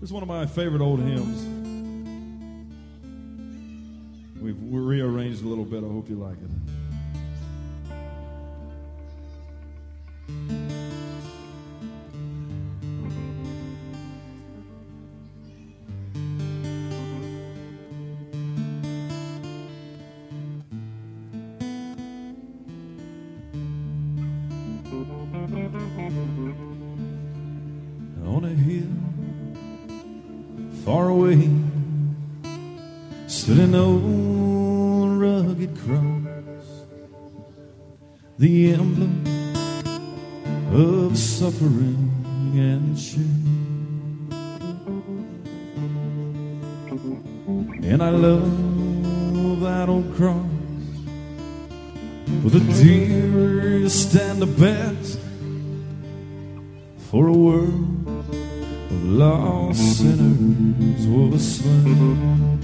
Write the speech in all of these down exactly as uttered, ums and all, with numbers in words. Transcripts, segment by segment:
It's one of my favorite old hymns. We've rearranged a little bit. I hope you like it. On a hill far away stood an old rugged cross, the emblem of suffering and shame. And I love that old cross, for the dearest and the best, for a world of lost sinners was slain.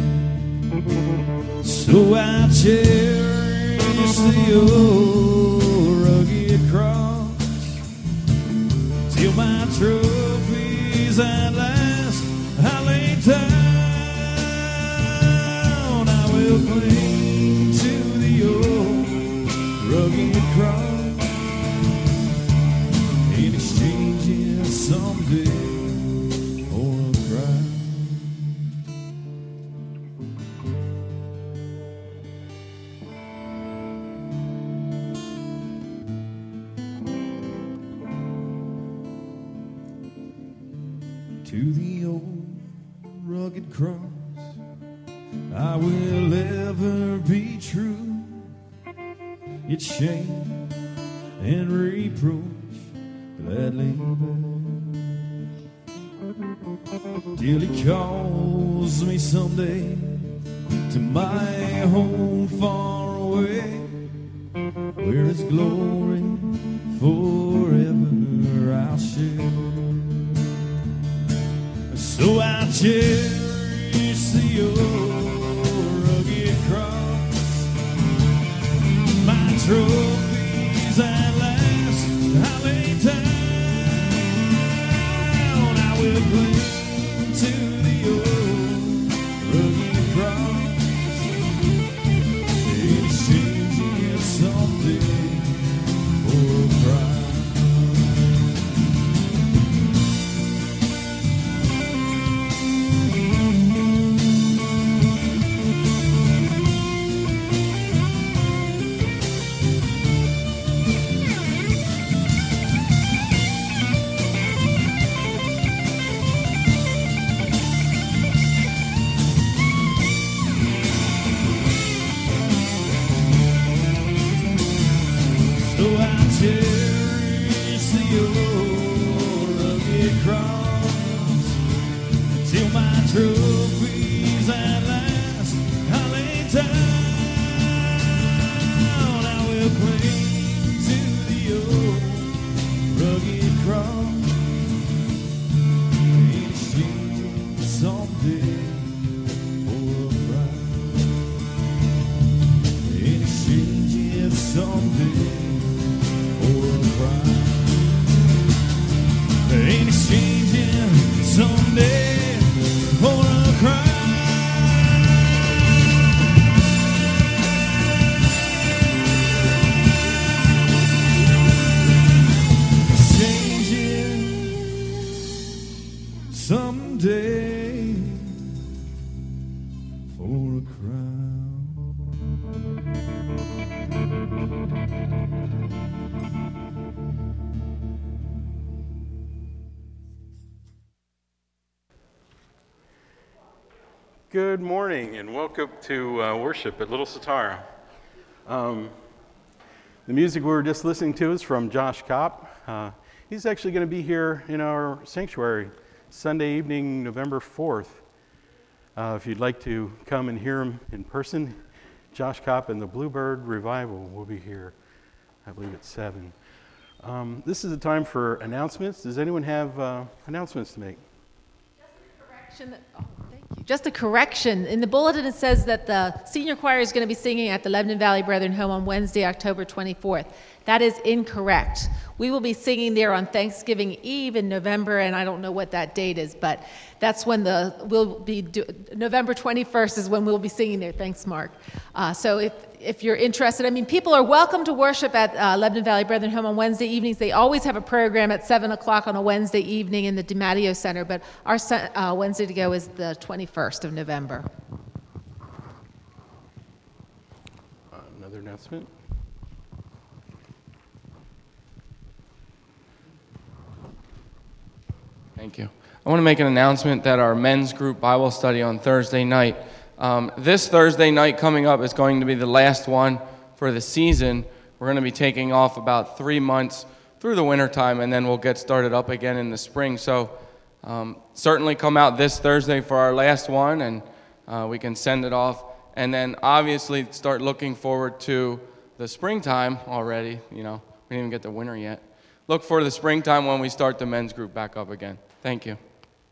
So I cherish the old rugged cross till my trophies at last I lay down. I will cling to the old rugged cross in exchange someday for a crown. To the old rugged cross I will ever be true. Its shame and reproach gladly bear, till He calls me someday to my home far away, where His glory forever I'll share. So I cherish the old rugged cross, my trophies at last I lay down. I will cling to the old rugged cross in exchange it someday for a crown. So I cherish the old rugged cross till my trophies at last I lay down. I will cling to the old rugged cross in exchange someday for a prize. In exchange someday. In exchanging someday for a crime. Exchanging someday for a crown. Good morning and welcome to uh, worship at Little Satara. Um, the music we were just listening to is from Josh Kopp. Uh, he's actually going to be here in our sanctuary Sunday evening, November fourth. Uh, if you'd like to come and hear him in person, Josh Kopp and the Bluebird Revival will be here, I believe at seven. Um, this is a time for announcements. Does anyone have uh, announcements to make? Just a correction. That, oh, thank you. Just a correction. In the bulletin, it says that the senior choir is going to be singing at the Lebanon Valley Brethren Home on Wednesday, October twenty-fourth. That is incorrect. We will be singing there on Thanksgiving Eve in November, and I don't know what that date is, but that's when the, we'll be, do, November twenty-first is when we'll be singing there. Thanks, Mark. Uh, so if, if you're interested, I mean, people are welcome to worship at uh, Lebanon Valley Brethren Home on Wednesday evenings. They always have a program at seven o'clock on a Wednesday evening in the DiMatteo Center, but our uh, Wednesday to go is the twenty-first of November. Uh, another announcement? Thank you. I want to make an announcement that our men's group Bible study on Thursday night, um, this Thursday night coming up is going to be the last one for the season. We're going to be taking off about three months through the wintertime, and then we'll get started up again in the spring. So um, certainly come out this Thursday for our last one, and uh, we can send it off. And then obviously start looking forward to the springtime already. You know, we didn't even get to winter yet. Look for the springtime when we start the men's group back up again. Thank you.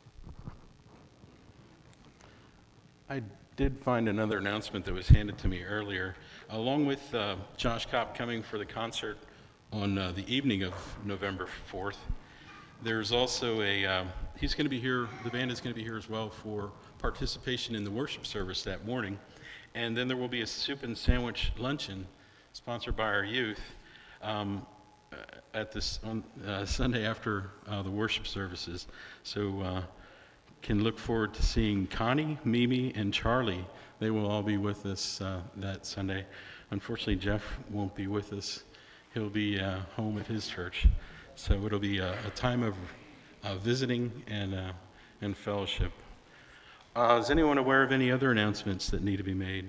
I did find another announcement that was handed to me earlier. Along with uh, Josh Kopp coming for the concert on uh, the evening of November fourth, there's also a, uh, he's going to be here, the band is going to be here as well for participation in the worship service that morning. And then there will be a soup and sandwich luncheon sponsored by our youth um, at this on uh, Sunday after uh, the worship services. So uh, can look forward to seeing Connie, Mimi, and Charlie. They will all be with us uh, that Sunday. Unfortunately, Jeff won't be with us. He'll be uh, home at his church. So it'll be a, a time of uh, visiting and, uh, and fellowship. Uh, is anyone aware of any other announcements that need to be made?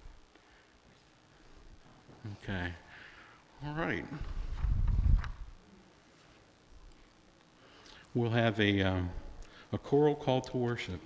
Okay. All right. We'll have a, um, a choral call to worship.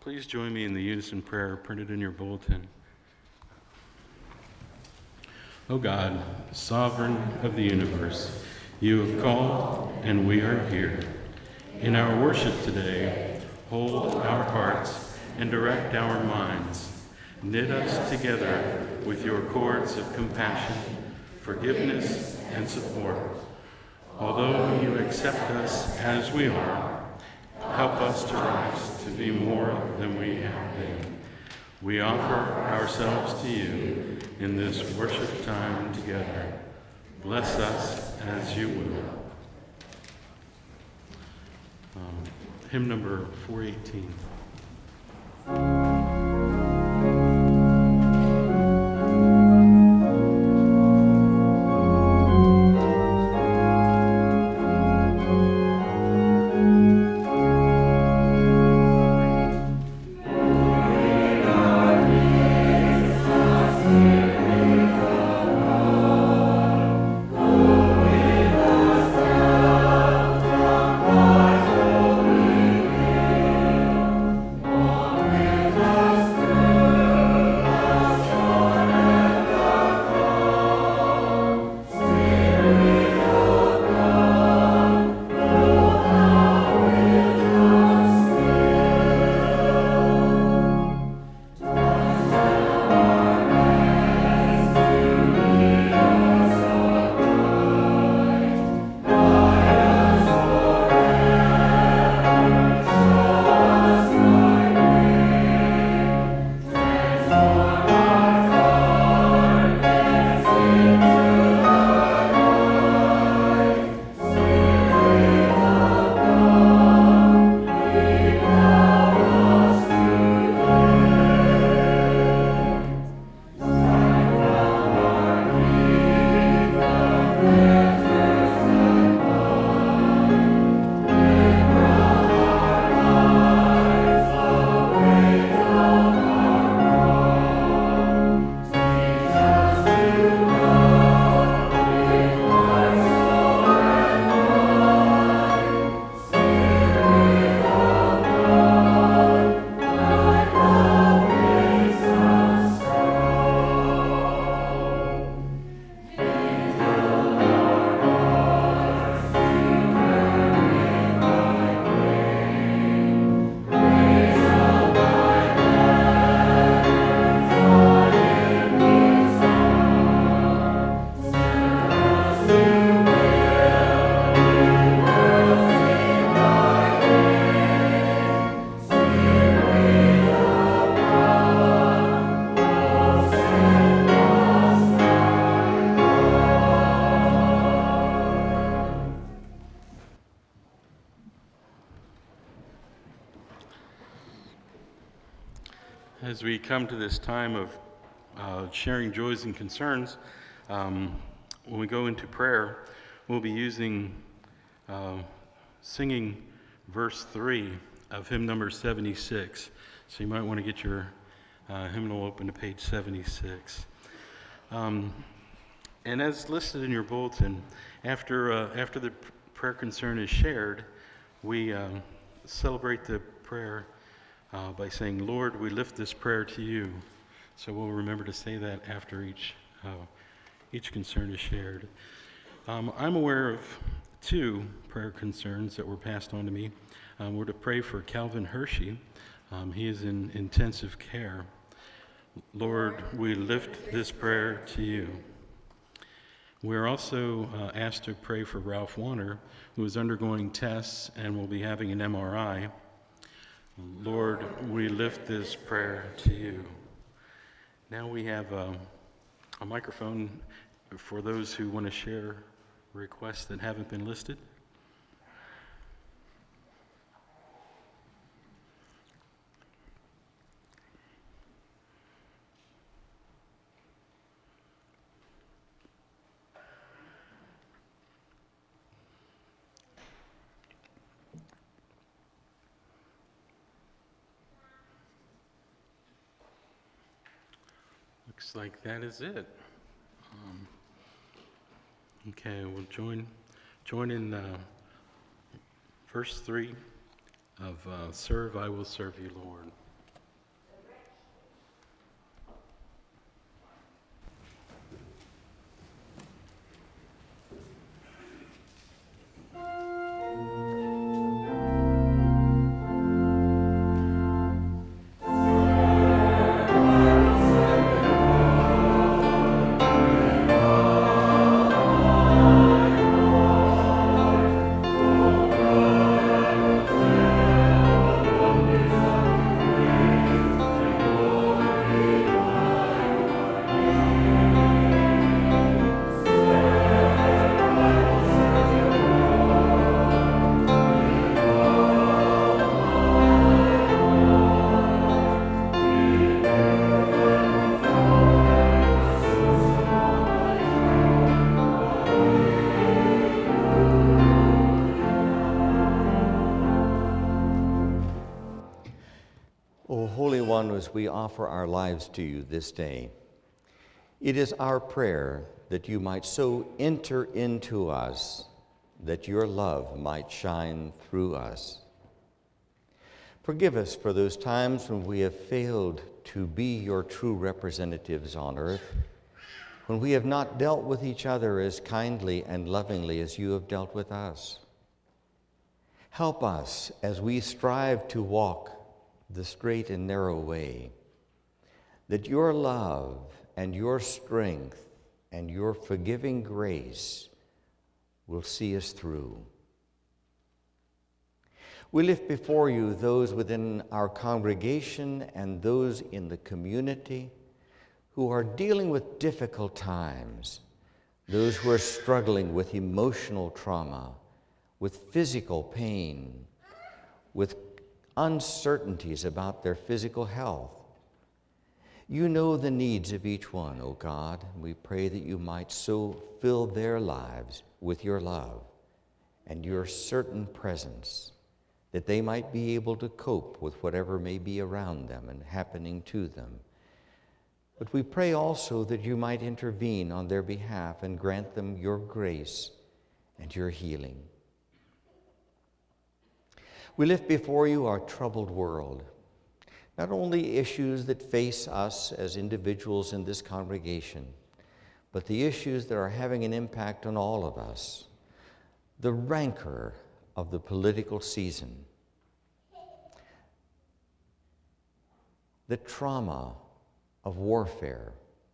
Please join me in the unison prayer printed in your bulletin. O God, sovereign of the universe, you have called and we are here. In our worship today, hold our hearts and direct our minds. Knit us together with your cords of compassion, forgiveness, and support. Although you accept us as we are, help us to rise to be more than we have been. We offer ourselves to you in this worship time together. Bless us as you will. Um, hymn number four eighteen. As we come to this time of uh, sharing joys and concerns, um, when we go into prayer, we'll be using, uh, singing verse three of hymn number seventy-six. So you might want to get your uh, hymnal open to page seventy-six. Um, and as listed in your bulletin, after, uh, after the prayer concern is shared, we um, celebrate the prayer Uh, by saying, Lord, we lift this prayer to you. So we'll remember to say that after each, uh, each concern is shared. Um, I'm aware of two prayer concerns that were passed on to me. Um, we're to pray for Calvin Hershey. Um, he is in intensive care. Lord, we lift this prayer to you. We're also uh, asked to pray for Ralph Warner, who is undergoing tests and will be having an M R I. Lord, we lift this prayer to you. Now we have um, a microphone for those who want to share requests that haven't been listed. Looks like that is it. Um, okay, we'll join join in uh, verse three of uh, Serve, I Will Serve You, Lord. One, as we offer our lives to you this day, it is our prayer that you might so enter into us that your love might shine through us. Forgive us for those times when we have failed to be your true representatives on earth, when we have not dealt with each other as kindly and lovingly as you have dealt with us. Help us as we strive to walk the straight and narrow way, that your love and your strength and your forgiving grace will see us through. We lift before you those within our congregation and those in the community who are dealing with difficult times, those who are struggling with emotional trauma, with physical pain, with uncertainties about their physical health. You know the needs of each one, O God. We pray that you might so fill their lives with your love and your certain presence, that they might be able to cope with whatever may be around them and happening to them. But we pray also that you might intervene on their behalf and grant them your grace and your healing. We lift before you our troubled world, not only issues that face us as individuals in this congregation, but the issues that are having an impact on all of us. The rancor of the political season, the trauma of warfare,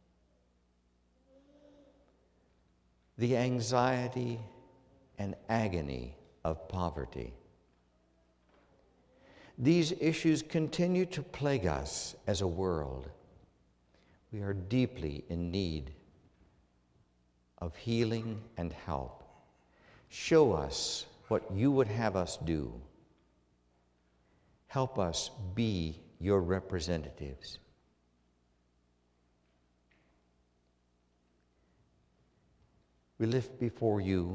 the anxiety and agony of poverty. These issues continue to plague us as a world. We are deeply in need of healing and help. Show us what you would have us do. Help us be your representatives. We lift before you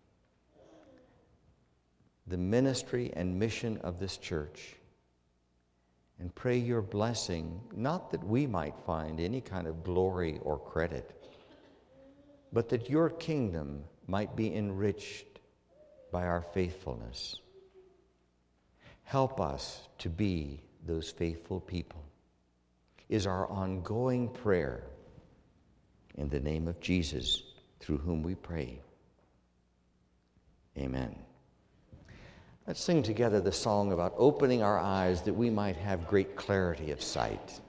the ministry and mission of this church and pray your blessing, not that we might find any kind of glory or credit, but that your kingdom might be enriched by our faithfulness. Help us to be those faithful people, is our ongoing prayer. In the name of Jesus, through whom we pray. Amen. Let's sing together the song about opening our eyes that we might have great clarity of sight.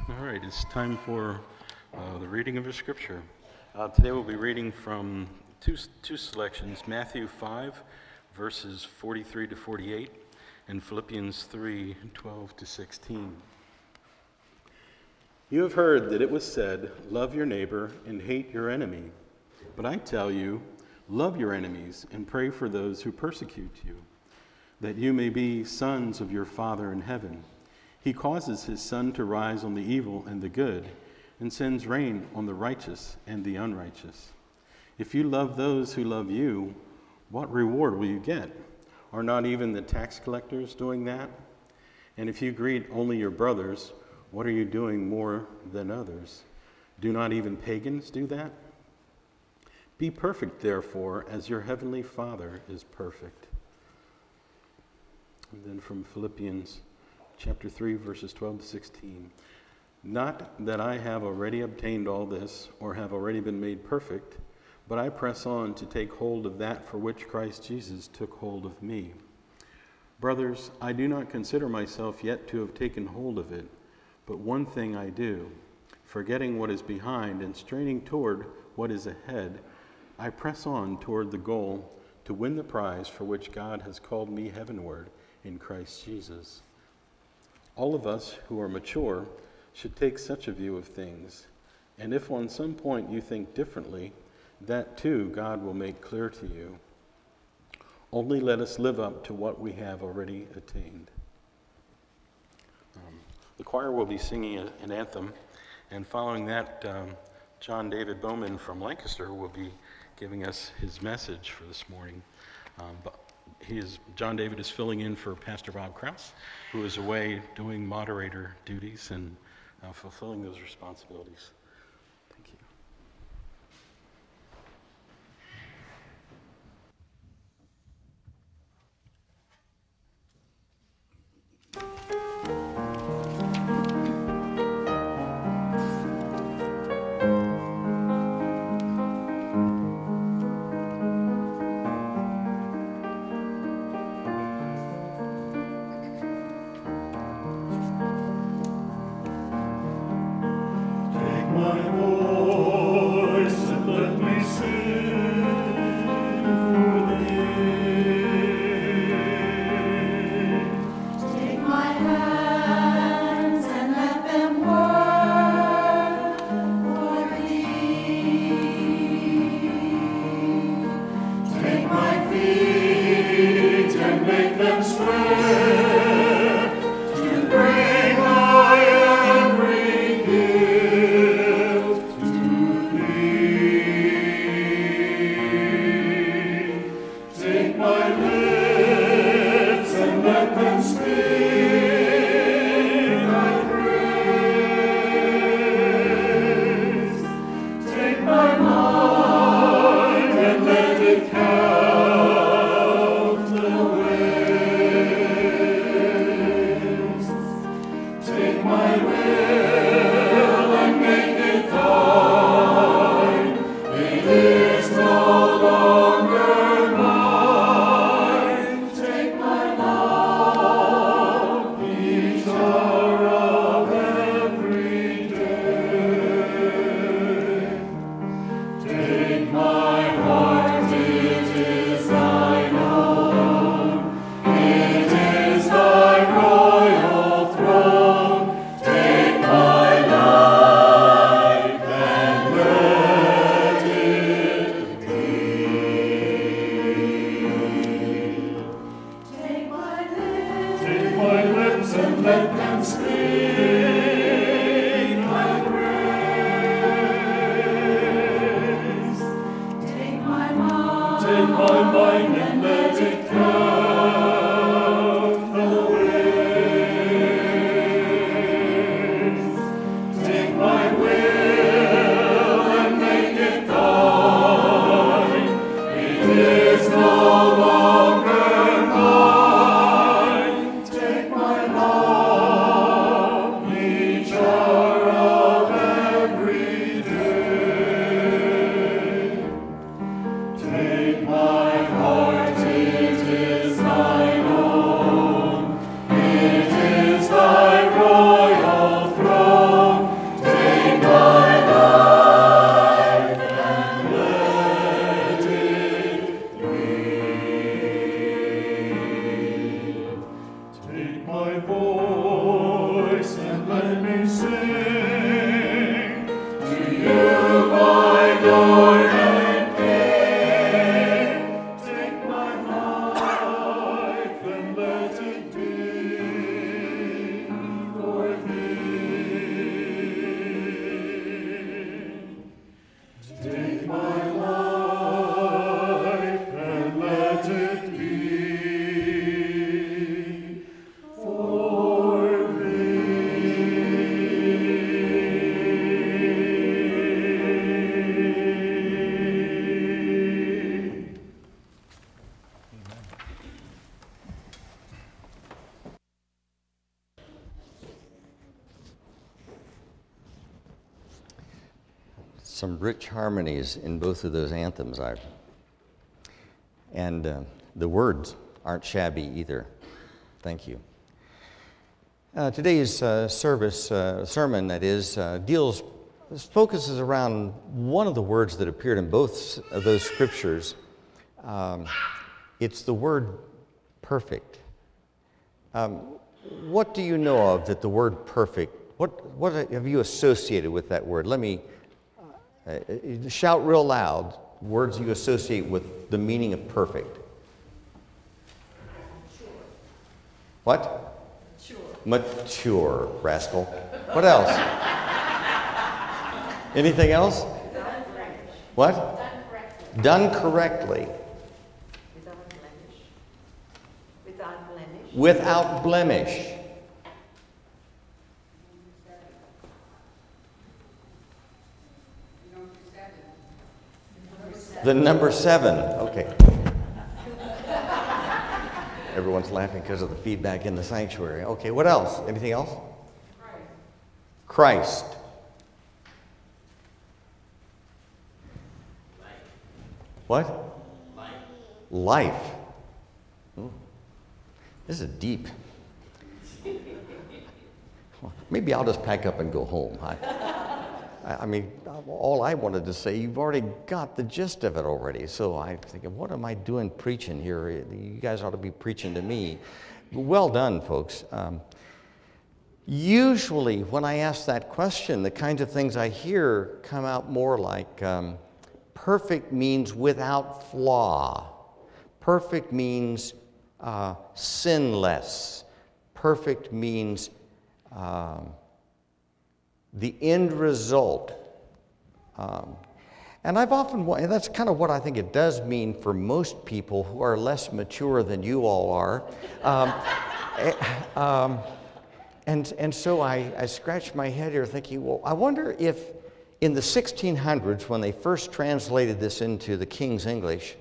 All right, it's time for uh, the reading of the scripture. Uh, today we'll be reading from two, two selections, Matthew five, verses forty-three to forty-eight, and Philippians three, twelve to sixteen. You have heard that it was said, love your neighbor and hate your enemy. But I tell you, love your enemies and pray for those who persecute you, that you may be sons of your Father in heaven. He causes his sun to rise on the evil and the good, and sends rain on the righteous and the unrighteous. If you love those who love you, what reward will you get? Are not even the tax collectors doing that? And if you greet only your brothers, what are you doing more than others? Do not even pagans do that? Be perfect, therefore, as your heavenly Father is perfect. And then from Philippians chapter three, verses twelve to sixteen. Not that I have already obtained all this, or have already been made perfect, but I press on to take hold of that for which Christ Jesus took hold of me. Brothers, I do not consider myself yet to have taken hold of it, but one thing I do, forgetting what is behind and straining toward what is ahead, I press on toward the goal to win the prize for which God has called me heavenward in Christ Jesus. All of us who are mature should take such a view of things, and if on some point you think differently, that too God will make clear to you. Only let us live up to what we have already attained. Um, the choir will be singing a, an anthem, and following that, um, John David Bowman from Lancaster will be giving us his message for this morning. Um, but he is, John David is filling in for Pastor Bob Krause, who is away doing moderator duties and uh, fulfilling those responsibilities. Thank you. Take let me sing to you, my Lord and King. Take my life and let it be for thee. Take my life and let it be for thee. Some rich harmonies in both of those anthems. I, and uh, the words aren't shabby either. Thank you. Uh, today's uh, service, uh, sermon, that is, uh, deals, focuses around one of the words that appeared in both of those scriptures. Um, it's the word perfect. Um, what do you know of that the word perfect, what, what have you associated with that word? Let me uh, shout real loud words you associate with the meaning of perfect. What? Mature, rascal. What else? Anything else? What? Done correctly. Without blemish. Without blemish. Without blemish. The number seven. Okay. Everyone's laughing because of the feedback in the sanctuary. Okay, what else? Anything else? Christ. Christ. What? Life. Life. Ooh. This is deep. Maybe I'll just pack up and go home. I, I mean, all I wanted to say, you've already got the gist of it already. So I'm thinking, what am I doing preaching here? You guys ought to be preaching to me. Well done, folks. Um, usually when I ask that question, the kinds of things I hear come out more like um, perfect means without flaw. Perfect means uh, sinless. Perfect means um, the end result. Um, and I've often, and that's kind of what I think it does mean for most people who are less mature than you all are. Um, um, and, and so I, I scratched my head here thinking, well, I wonder if in the sixteen hundreds, when they first translated this into the King's English,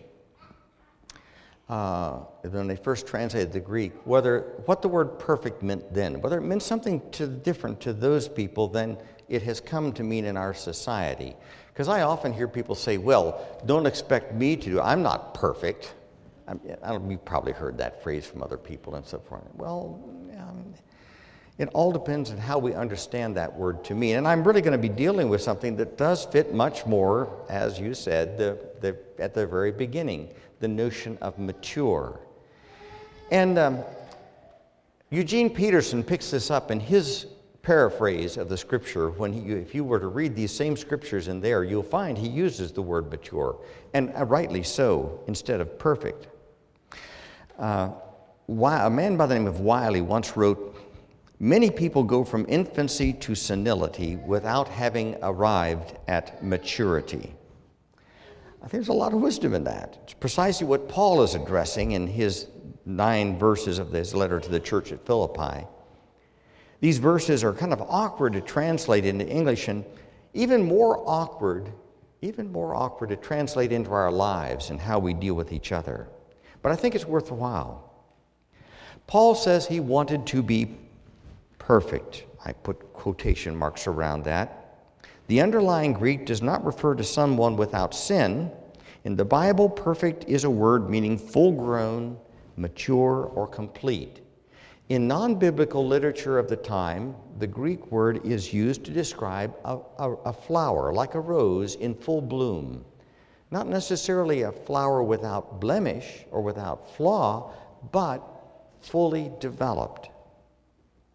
uh, when they first translated the Greek, whether what the word perfect meant then, whether it meant something to, different to those people than it has come to mean in our society. Because I often hear people say, well, don't expect me to do, I'm not perfect. I'm, I don't, you've probably heard that phrase from other people and so forth. Well, um, it all depends on how we understand that word to mean. And I'm really going to be dealing with something that does fit much more, as you said, the, the, at the very beginning, the notion of mature. And um, Eugene Peterson picks this up in his paraphrase of the scripture. When he, if you were to read these same scriptures in there, you'll find he uses the word mature, and uh, rightly so, instead of perfect. Uh, a man by the name of Wiley once wrote, "Many people go from infancy to senility without having arrived at maturity." I think there's a lot of wisdom in that. It's precisely what Paul is addressing in his nine verses of this letter to the church at Philippi. These verses are kind of awkward to translate into English, and even more awkward, even more awkward to translate into our lives and how we deal with each other. But I think it's worthwhile. Paul says he wanted to be perfect. I put quotation marks around that. The underlying Greek does not refer to someone without sin. In the Bible, perfect is a word meaning full-grown, mature, or complete. In non-biblical literature of the time, the Greek word is used to describe a, a, a flower, like a rose, in full bloom. Not necessarily a flower without blemish or without flaw, but fully developed.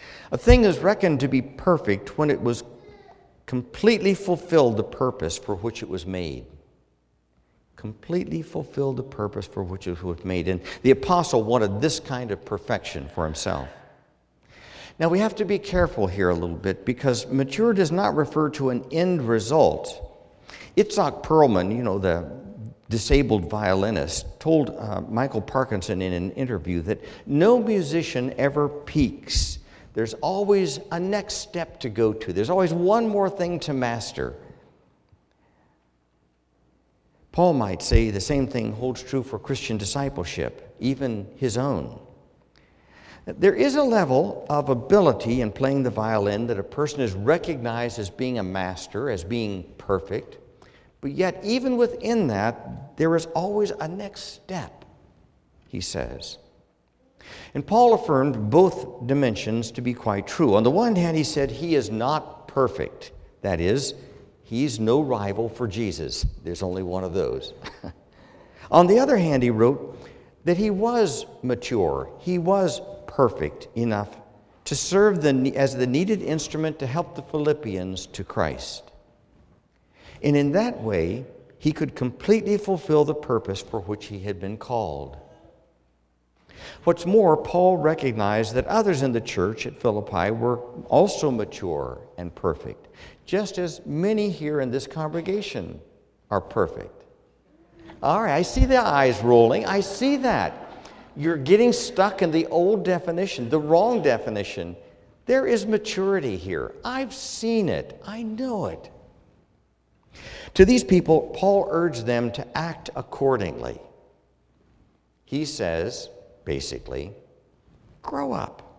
A thing is reckoned to be perfect when it was completely fulfilled the purpose for which it was made. Completely fulfilled the purpose for which it was made. And the apostle wanted this kind of perfection for himself. Now we have to be careful here a little bit, because mature does not refer to an end result. Itzhak Perlman, you know, the disabled violinist, told uh, Michael Parkinson in an interview that no musician ever peaks. There's always a next step to go to. There's always one more thing to master. Paul might say the same thing holds true for Christian discipleship, even his own. There is a level of ability in playing the violin that a person is recognized as being a master, as being perfect, but yet even within that, there is always a next step, he says. And Paul affirmed both dimensions to be quite true. On the one hand, he said he is not perfect. That is, he's no rival for Jesus. There's only one of those. On the other hand, he wrote that he was mature. He was perfect enough to serve the, as the needed instrument to help the Philippians to Christ. And in that way, he could completely fulfill the purpose for which he had been called. What's more, Paul recognized that others in the church at Philippi were also mature and perfect, just as many here in this congregation are perfect. All right, I see the eyes rolling. I see that. You're getting stuck in the old definition, the wrong definition. There is maturity here. I've seen it. I know it. To these people, Paul urged them to act accordingly. He says, basically, grow up.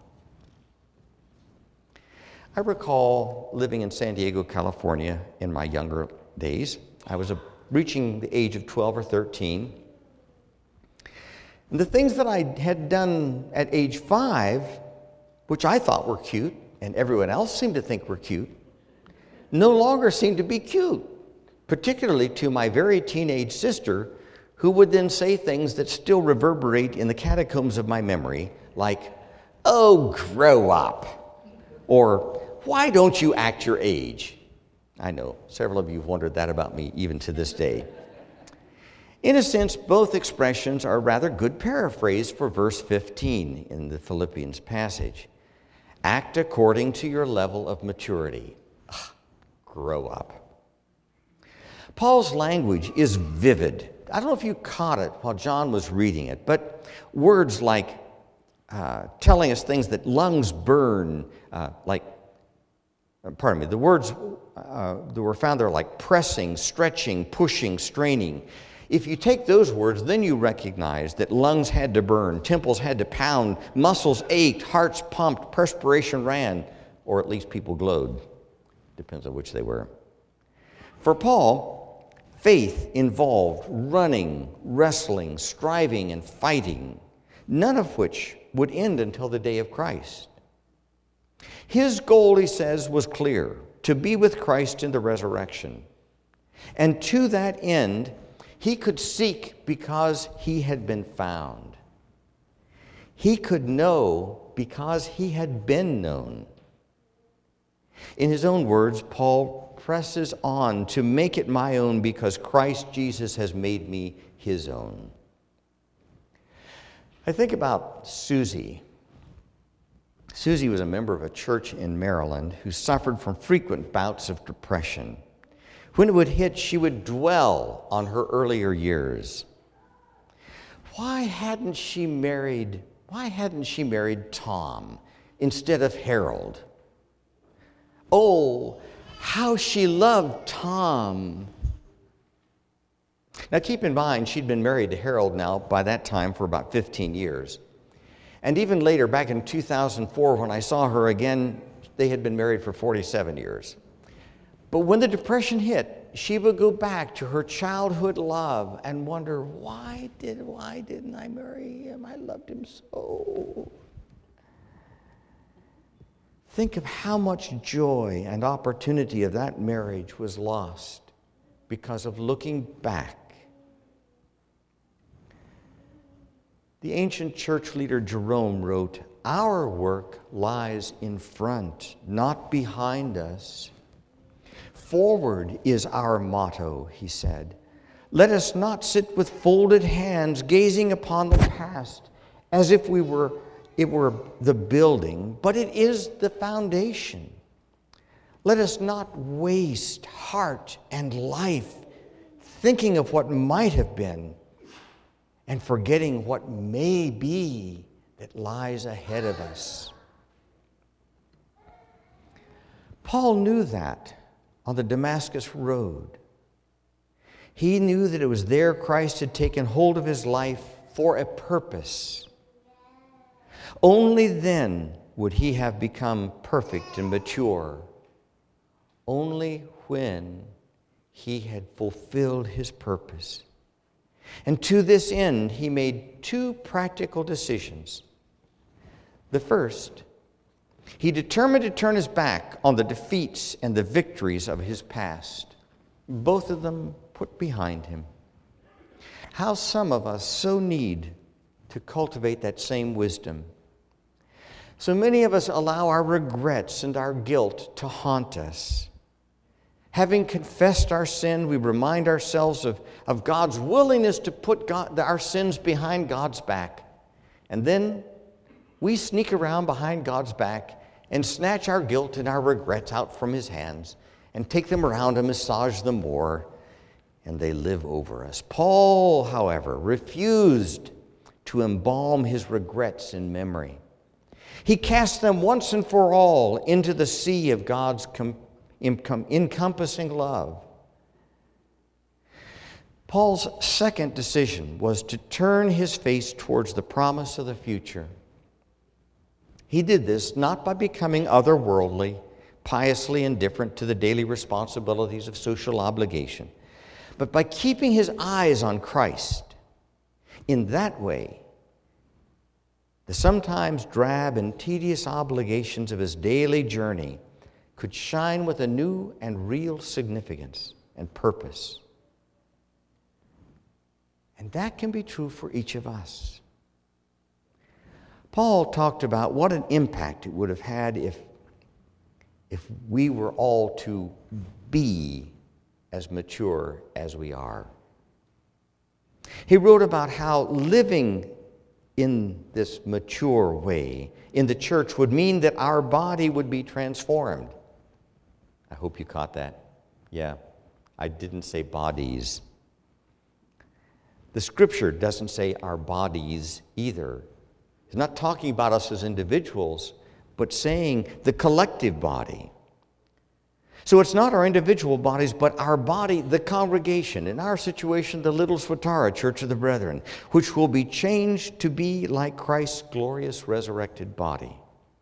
I recall living in San Diego, California in my younger days. I was a, reaching the age of twelve or thirteen. And the things that I had done at age five, which I thought were cute, and everyone else seemed to think were cute, no longer seemed to be cute, particularly to my very teenage sister, who would then say things that still reverberate in the catacombs of my memory, like, "Oh, grow up," or "Why don't you act your age?" I know, several of you have wondered that about me even to this day. In a sense, both expressions are a rather good paraphrase for verse fifteen in the Philippians passage. Act according to your level of maturity. Ugh, grow up. Paul's language is vivid. I don't know if you caught it while John was reading it, but words like uh, telling us things that lungs burn, uh, like, pardon me, the words uh, that were found there like pressing, stretching, pushing, straining. If you take those words, then you recognize that lungs had to burn, temples had to pound, muscles ached, hearts pumped, perspiration ran, or at least people glowed. Depends on which they were. For Paul, faith involved running, wrestling, striving, and fighting, none of which would end until the day of Christ. His goal, he says, was clear, to be with Christ in the resurrection. And to that end, he could seek because he had been found. He could know because he had been known. In his own words, Paul presses on to make it my own because Christ Jesus has made me his own. I think about Susie. Susie was a member of a church in Maryland who suffered from frequent bouts of depression. When it would hit, she would dwell on her earlier years. Why hadn't she married, why hadn't she married Tom instead of Harold? Oh, how she loved Tom. Now keep in mind, she'd been married to Harold now by that time for about fifteen years. And even later, back in two thousand four, when I saw her again, they had been married for forty-seven years. But when the depression hit, she would go back to her childhood love and wonder, why did, why didn't I marry him? I loved him so. Think of how much joy and opportunity of that marriage was lost because of looking back. The ancient church leader Jerome wrote, Our work lies in front, not behind us. Forward is our motto, he said. Let us not sit with folded hands, gazing upon the past as if we were it were the building, but it is the foundation. Let us not waste heart and life thinking of what might have been and forgetting what may be that lies ahead of us. Paul knew that on the Damascus road. He knew that it was there Christ had taken hold of his life for a purpose. Only then would he have become perfect and mature. Only when he had fulfilled his purpose. And to this end, he made two practical decisions. The first, he determined to turn his back on the defeats and the victories of his past, both of them put behind him. How some of us so need to cultivate that same wisdom. So many of us allow our regrets and our guilt to haunt us. Having confessed our sin, we remind ourselves of, of God's willingness to put God, our sins behind God's back. And then we sneak around behind God's back and snatch our guilt and our regrets out from his hands and take them around and massage them more, and they live over us. Paul, however, refused to embalm his regrets in memory. He cast them once and for all into the sea of God's com- encompassing love. Paul's second decision was to turn his face towards the promise of the future. He did this not by becoming otherworldly, piously indifferent to the daily responsibilities of social obligation, but by keeping his eyes on Christ. In that way, the sometimes drab and tedious obligations of his daily journey could shine with a new and real significance and purpose. And that can be true for each of us. Paul talked about what an impact it would have had if, if we were all to be as mature as we are. He wrote about how living in this mature way in the church would mean that our body would be transformed. I hope you caught that. Yeah, I didn't say bodies. The scripture doesn't say our bodies either. It's not talking about us as individuals, but saying the collective body. So it's not our individual bodies, but our body, the congregation. In our situation, the Little Swatara Church of the Brethren, which will be changed to be like Christ's glorious resurrected body.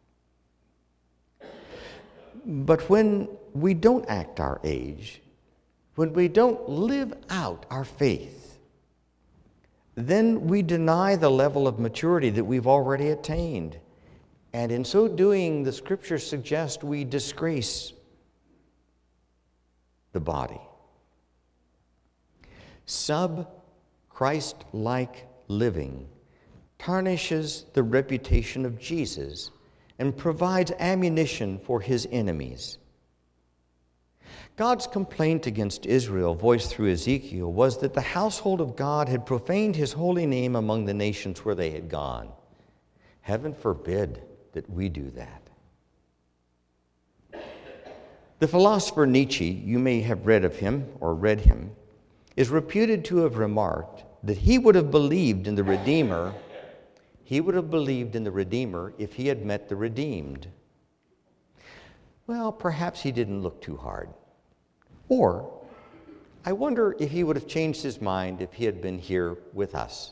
But when we don't act our age, when we don't live out our faith, then we deny the level of maturity that we've already attained. And in so doing, the scriptures suggest we disgrace the body. Sub-Christ-like living tarnishes the reputation of Jesus and provides ammunition for his enemies. God's complaint against Israel, voiced through Ezekiel, was that the household of God had profaned his holy name among the nations where they had gone. Heaven forbid that we do that. The philosopher Nietzsche, you may have read of him or read him, is reputed to have remarked that he would have believed in the Redeemer, he would have believed in the Redeemer if he had met the redeemed. Well, perhaps he didn't look too hard. Or, I wonder if he would have changed his mind if he had been here with us.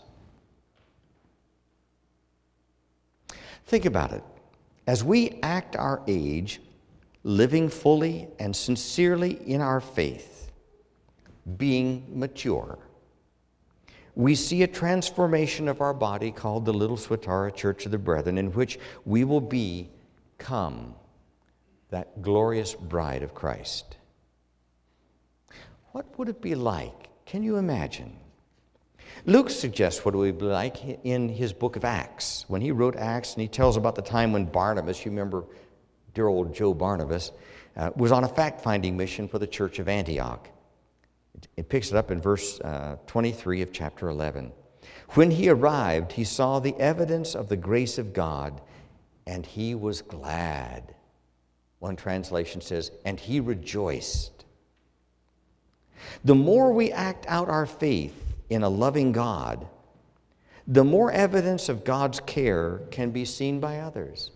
Think about it. As we act our age, living fully and sincerely in our faith, being mature, we see a transformation of our body called the Little Swatara Church of the Brethren, in which we will become that glorious bride of Christ. What would it be like? Can you imagine Luke suggests what it would be like in his book of Acts. When he wrote Acts, and he tells about the time when Barnabas, you remember dear old Joe Barnabas, uh, was on a fact-finding mission for the church of Antioch. It, it picks it up in verse uh, twenty-three of chapter eleven. When he arrived, he saw the evidence of the grace of God, and he was glad. One translation says, and he rejoiced. The more we act out our faith in a loving God, the more evidence of God's care can be seen by others.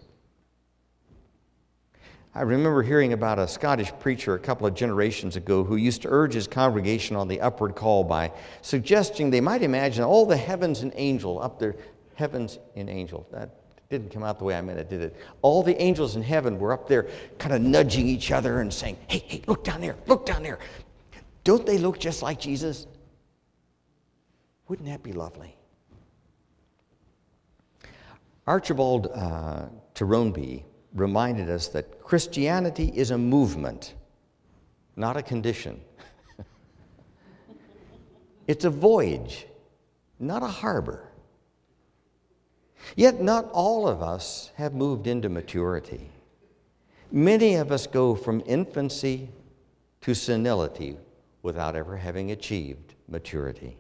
I remember hearing about a Scottish preacher a couple of generations ago who used to urge his congregation on the upward call by suggesting they might imagine all the heavens and angels up there. Heavens and angels. That didn't come out the way I meant it, did it? All the angels in heaven were up there kind of nudging each other and saying, hey, hey, look down there, look down there. Don't they look just like Jesus? Wouldn't that be lovely? Archibald uh, Toronby reminded us that Christianity is a movement, not a condition. It's a voyage, not a harbor. Yet not all of us have moved into maturity. Many of us go from infancy to senility without ever having achieved maturity.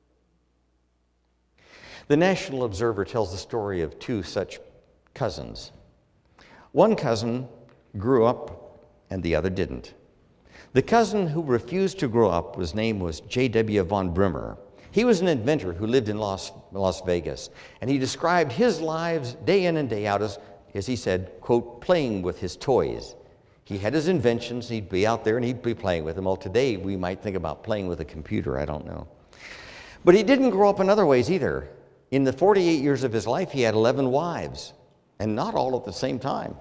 The National Observer tells the story of two such cousins. One cousin grew up and the other didn't. The cousin who refused to grow up, his name was J W von Brimmer. He was an inventor who lived in Las, Las Vegas, and he described his lives day in and day out as, as he said, quote, playing with his toys. He had his inventions, he'd be out there and he'd be playing with them. Well, today we might think about playing with a computer, I don't know. But he didn't grow up in other ways either. In the forty-eight years of his life, he had eleven wives, and not all at the same time.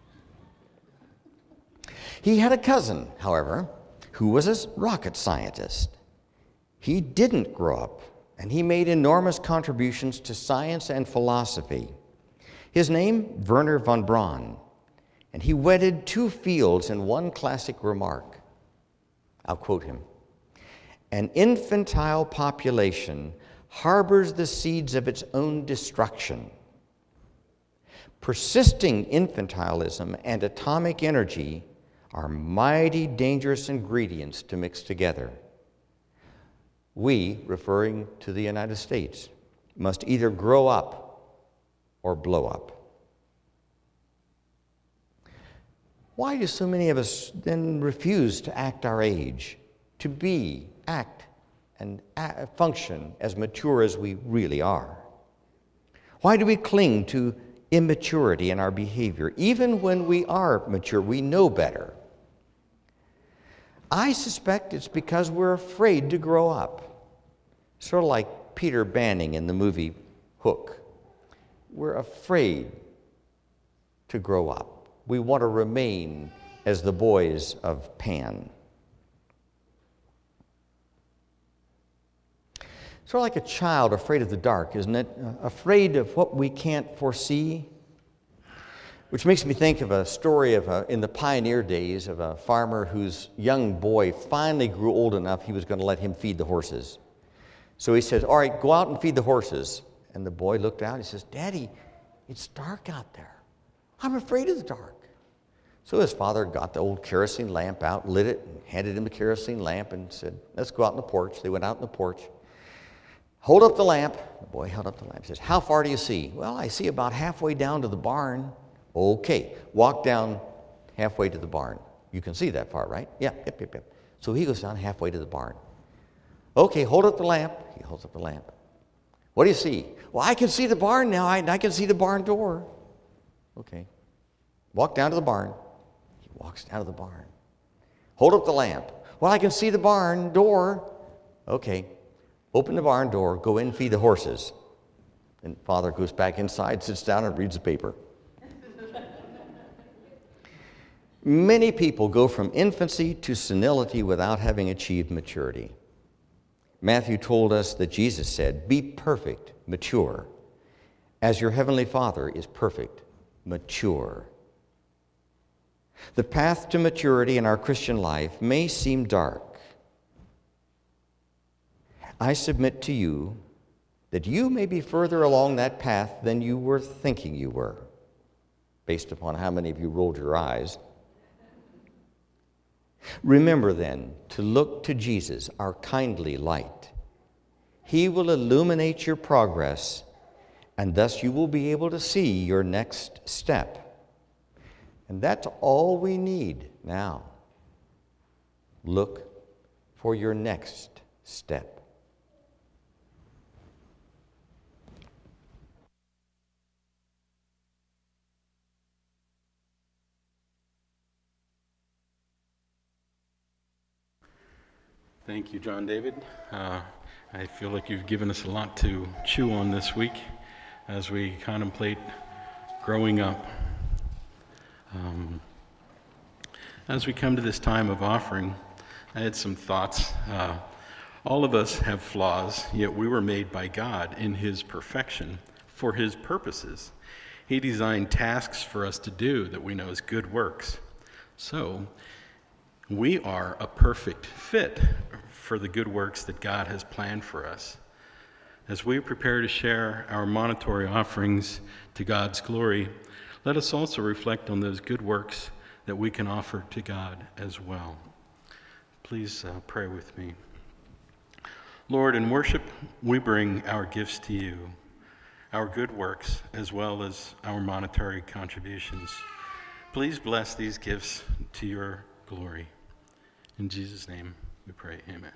He had a cousin, however, who was a rocket scientist. He didn't grow up, and he made enormous contributions to science and philosophy. His name, Wernher von Braun, and he wedded two fields in one classic remark. I'll quote him. An infantile population harbors the seeds of its own destruction. Persisting infantilism and atomic energy are mighty dangerous ingredients to mix together. We, referring to the United States, must either grow up or blow up. Why do so many of us then refuse to act our age, to be, act, and act, function as mature as we really are? Why do we cling to immaturity in our behavior? Even when we are mature, we know better. I suspect it's because we're afraid to grow up. Sort of like Peter Banning in the movie Hook. We're afraid to grow up. We want to remain as the boys of Pan. Sort of like a child afraid of the dark, isn't it? Afraid of what we can't foresee. Which makes me think of a story of a, in the pioneer days of a farmer whose young boy finally grew old enough he was going to let him feed the horses. So he says, all right, go out and feed the horses. And the boy looked out and he says, Daddy, it's dark out there. I'm afraid of the dark. So his father got the old kerosene lamp out, lit it, and handed him the kerosene lamp and said, let's go out on the porch. They went out on the porch. Hold up the lamp. The boy held up the lamp. He says, how far do you see? Well, I see about halfway down to the barn. Okay, walk down halfway to the barn. You can see that far, right? Yeah, yep, yep, yep. So he goes down halfway to the barn. Okay, hold up the lamp. He holds up the lamp. What do you see? Well, I can see the barn now. I, I can see the barn door. Okay. Walk down to the barn. He walks down to the barn. Hold up the lamp. Well, I can see the barn door. Okay. Open the barn door. Go in and feed the horses. And father goes back inside, sits down, and reads the paper. Many people go from infancy to senility without having achieved maturity. Matthew told us that Jesus said, be perfect, mature, as your heavenly Father is perfect, mature. The path to maturity in our Christian life may seem dark. I submit to you that you may be further along that path than you were thinking you were, based upon how many of you rolled your eyes. Remember then to look to Jesus, our kindly light. He will illuminate your progress, and thus you will be able to see your next step. And that's all we need now. Look for your next step. Thank you, John David. Uh, I feel like you've given us a lot to chew on this week as we contemplate growing up. Um, as we come to this time of offering, I had some thoughts. Uh, all of us have flaws, yet we were made by God in His perfection for His purposes. He designed tasks for us to do that we know as good works. So, we are a perfect fit for the good works that God has planned for us. As we prepare to share our monetary offerings to God's glory, let us also reflect on those good works that we can offer to God as well. Please uh, pray with me. Lord, in worship, we bring our gifts to you, our good works as well as our monetary contributions. Please bless these gifts to your glory. In Jesus' name we pray, amen.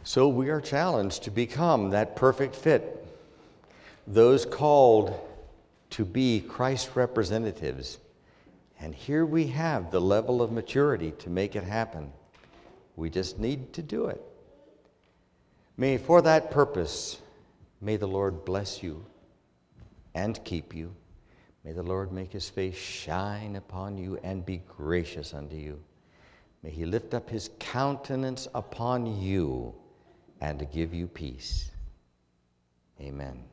So we are challenged to become that perfect fit, those called to be Christ's representatives. And here we have the level of maturity to make it happen. We just need to do it. May for that purpose, may the Lord bless you and keep you. May the Lord make his face shine upon you and be gracious unto you. May he lift up his countenance upon you and give you peace. Amen.